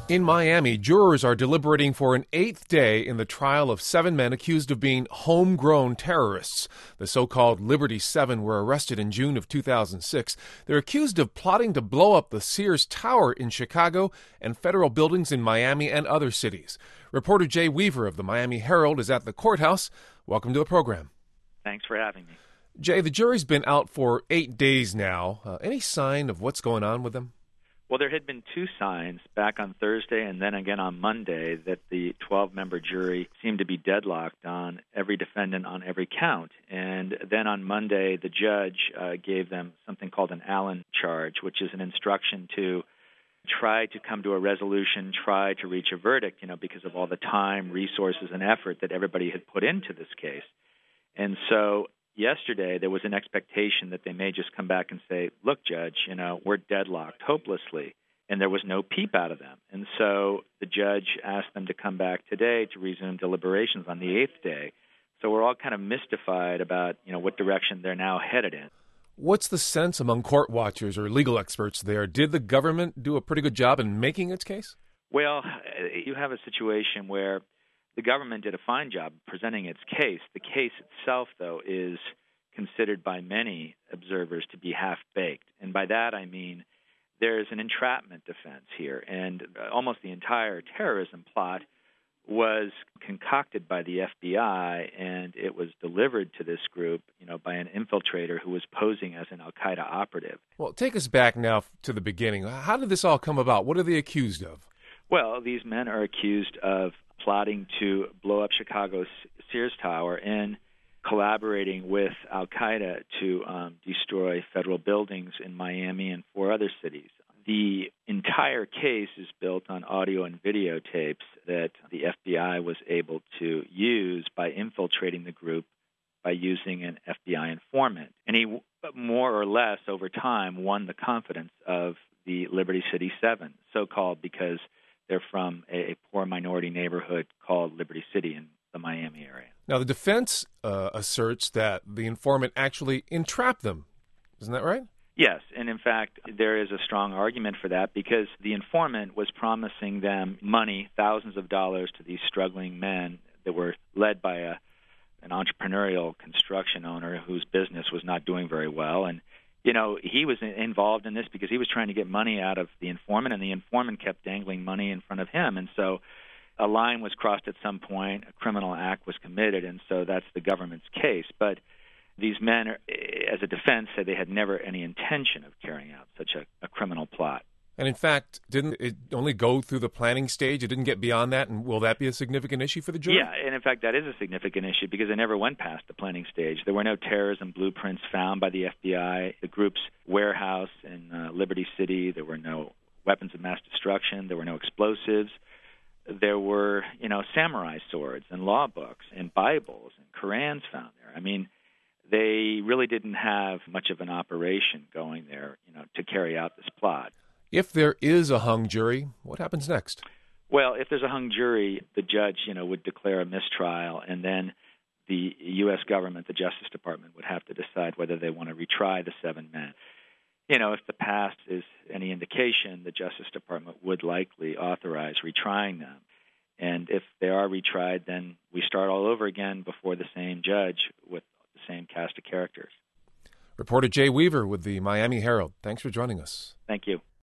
In Miami, jurors are deliberating for an eighth day in the trial of 7 men accused of being homegrown terrorists. The so-called Liberty Seven were arrested in June of 2006. They're accused of plotting to blow up the Sears Tower in Chicago and federal buildings in Miami and other cities. Reporter Jay Weaver of the Miami Herald is at the courthouse. Welcome to the program. Thanks for having me. Jay, the jury's been out for 8 days now. Any sign of what's going on with them? Well, there had been 2 signs back on Thursday and then again on Monday that the 12-member jury seemed to be deadlocked on every defendant on every count. And then on Monday, the judge gave them something called an Allen charge, which is an instruction to try to come to a resolution, try to reach a verdict, because of all the time, resources, and effort that everybody had put into this case. And so yesterday, there was an expectation that they may just come back and say, look, Judge, we're deadlocked hopelessly, and there was no peep out of them. And so the judge asked them to come back today to resume deliberations on the 8th day. So we're all kind of mystified about, what direction they're now headed in. What's the sense among court watchers or legal experts there? Did the government do a pretty good job in making its case? Well, you have a situation where the government did a fine job presenting its case. The case itself, though, is considered by many observers to be half-baked. And by that I mean there's an entrapment defense here, and almost the entire terrorism plot was concocted by the FBI, and it was delivered to this group, by an infiltrator who was posing as an al-Qaeda operative. Well, take us back now to the beginning. How did this all come about? What are they accused of? Well, these men are accused of plotting to blow up Chicago's Sears Tower and collaborating with al-Qaeda to destroy federal buildings in Miami and 4 other cities. The entire case is built on audio and videotapes that the FBI was able to use by infiltrating the group by using an FBI informant. And he, more or less over time, won the confidence of the Liberty City Seven, so-called because they're from a poor minority neighborhood called Liberty City in the Miami area. Now, the defense asserts that the informant actually entrapped them. Isn't that right? Yes, and in fact, there is a strong argument for that because the informant was promising them money, thousands of dollars, to these struggling men that were led by an entrepreneurial construction owner whose business was not doing very well. And he was involved in this because he was trying to get money out of the informant, and the informant kept dangling money in front of him. And so a line was crossed at some point, a criminal act was committed, and so that's the government's case. But these men, as a defense, said they had never any intention of carrying out such a criminal plot. And in fact, didn't it only go through the planning stage? It didn't get beyond that, and will that be a significant issue for the jury? Yeah, and in fact, that is a significant issue because they never went past the planning stage. There were no terrorism blueprints found by the FBI. The group's warehouse in Liberty City, there were no weapons of mass destruction. There were no explosives. There were, samurai swords and law books and Bibles and Korans found there. I mean, they really didn't have much of an operation going there, to carry out this plot. If there is a hung jury, what happens next? Well, if there's a hung jury, the judge, would declare a mistrial, and then the U.S. government, the Justice Department, would have to decide whether they want to retry the 7 men. If the past is any indication, the Justice Department would likely authorize retrying them. And if they are retried, then we start all over again before the same judge with the same cast of characters. Reporter Jay Weaver with the Miami Herald. Thanks for joining us. Thank you.